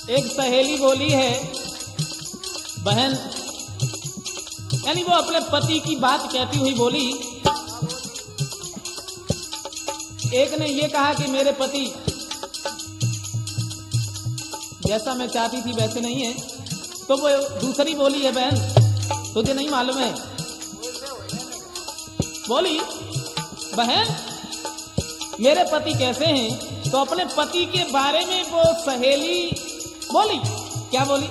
एक सहेली बोली है, बहन, यानी वो अपने पति की बात कहती हुई बोली। एक ने ये कहा कि मेरे पति जैसा मैं चाहती थी वैसे नहीं है। तो वो दूसरी बोली है, बहन तुझे नहीं मालूम है? बोली, बहन मेरे पति कैसे हैं? तो अपने पति के बारे में वो सहेली बोली। क्या बोली?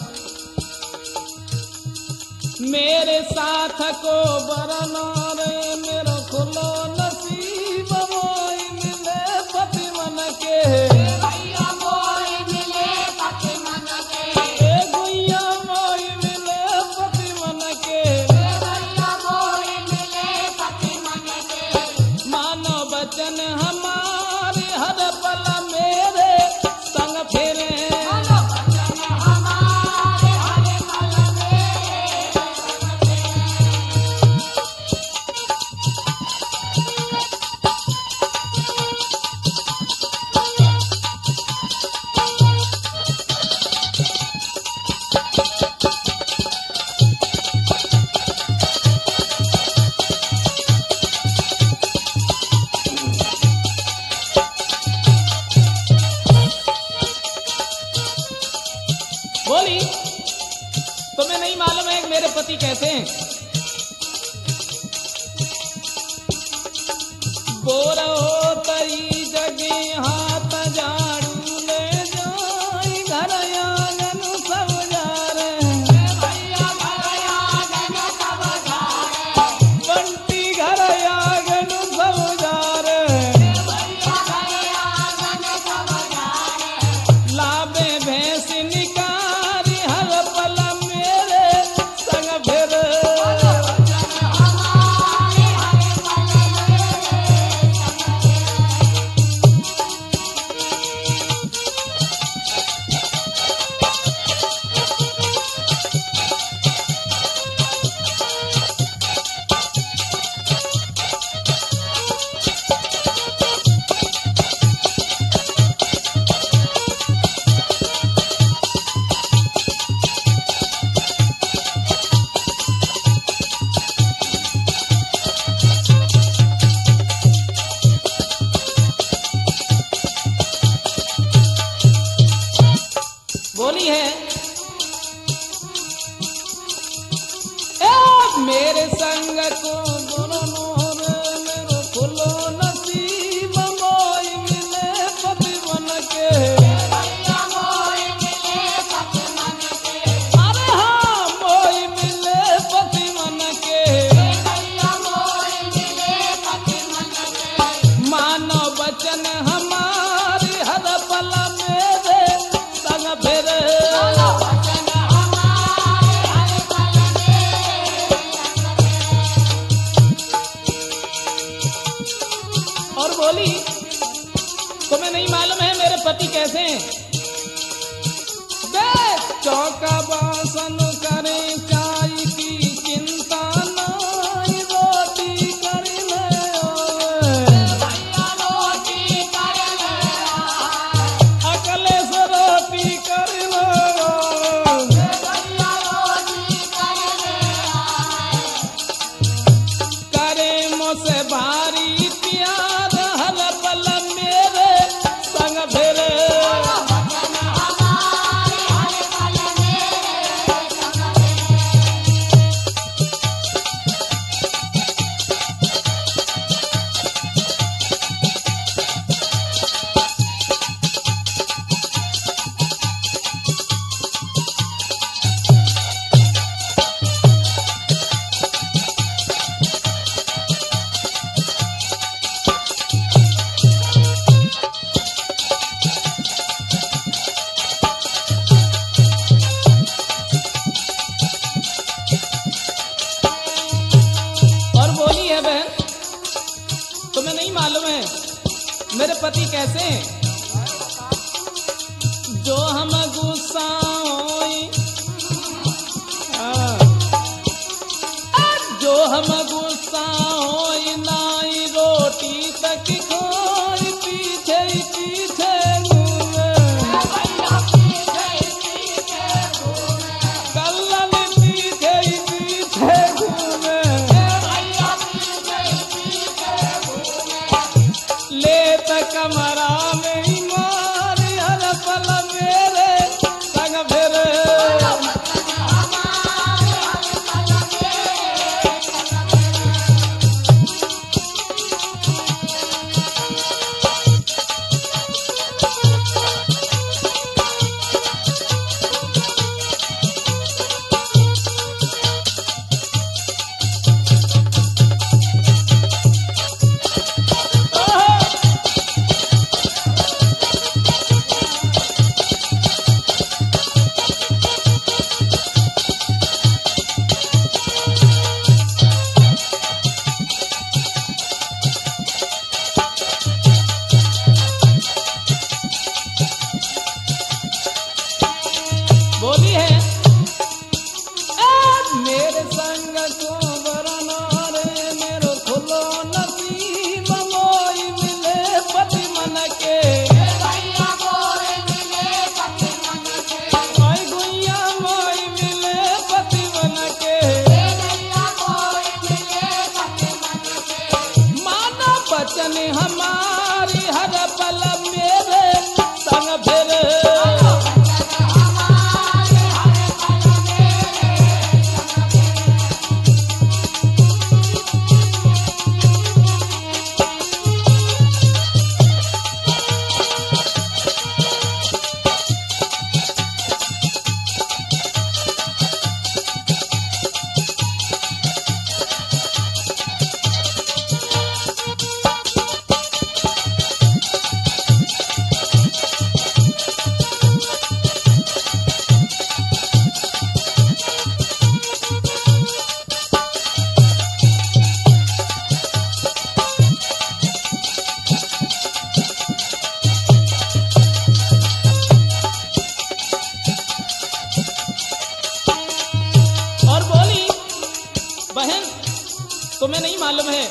मेरे साथ को बरना रे मेरा खुलो नसीब मोई मिले पति मन के। भैया मोई मिले पति मन के। ए गुइया मोई मिले पति मन के। भैया मोई मिले पति मन के। मानो बचन हमारे हर पल मेरे संग फेरे। मानो बचन हमारे हर पल मेरे संग फेरे। बोली, तुम्हें नहीं मालूम है कि मेरे पति कैसे हैं? बोरो तरी जगे हाथ झाड़ू ले जाई घर आंगन सब जा रहे। भैया घर आंगन सब जा रहे। बंटी घर आंगन सब जा रहे। भैया घर आंगन सब जा रहे। लाबे भैंस निकारी हर पल मेरे संग फिर। बचन हमारे हर पल मेरे संग फेरे। बोली है, ए मेरे संग को दोनों मेरो खुलो नसीब मोई मिले पति मन के। भैया मोई मिले पति मन के। अरे हाँ मोई मिले पति मन के। भैया मोई मिले पति मन के। मानो वचन हमारे हर पल मेरे संग फिर। मानो वचन हमारे हर पल मेरे संग फेरे। और बोली, तुम्हें नहीं मालूम है मेरे पति कैसे हैं? देख चौका बासन करे चाय की चिंता नाई रोटी कर ले ओए। भैया रोटी कर ले आए। अकले से रोटी कर ले ओए। भैया रोटी कर ले आए। करे मुझसे भारी प्यार हर पल मेरे संग फिर। वचन हमारे हर पल मेरे संग फेरे। और बोली है, बहन तुम्हें नहीं मालूम है मेरे पति कैसे हैं? जो हम गुस्सा होई, हाँ, जो हम गुस्सा होई नाई रोटी तक खोई पीछे पीछे घूमे। भैया पीछे बोली है मेरे संग को वरना रे मेरो खुलो नसीब मोई मिले पति मन के भैया मोई मिले पति मन के आई गुइया मोई मिले पति मन के भैया मोई मिले पति मन के माना बचन हमारी हर पल मेरे संग फिर और बोली बहन तुम्हें नहीं मालूम है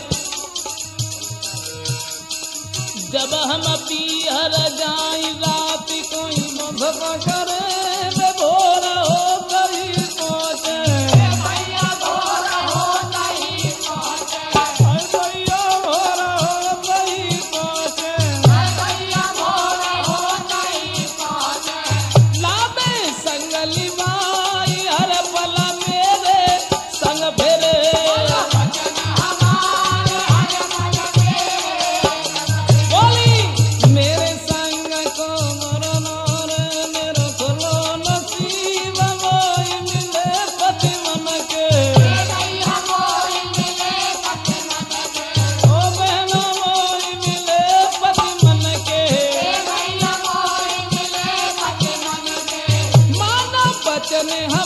जब हम पीहर जाई रात कोई मधुर करे वे भोर हो गई पहुंचे भैया भोर हो नहीं पहुंचे अरे भैया भोर हो गई पहुंचे भैया भोर हो नहीं पहुंचे लाबे संगली बाई हर पल मेरे संग फिरे वचन हमारे हर पल मेरे बोली मेरे संग को मरना रे मेरो खुलो नसीब मोई मिले पति मन के भैया मोई मिले पति मन के ओ बहना मोई मिले पति मन के भैया मोई मिले पति मन के माना बचन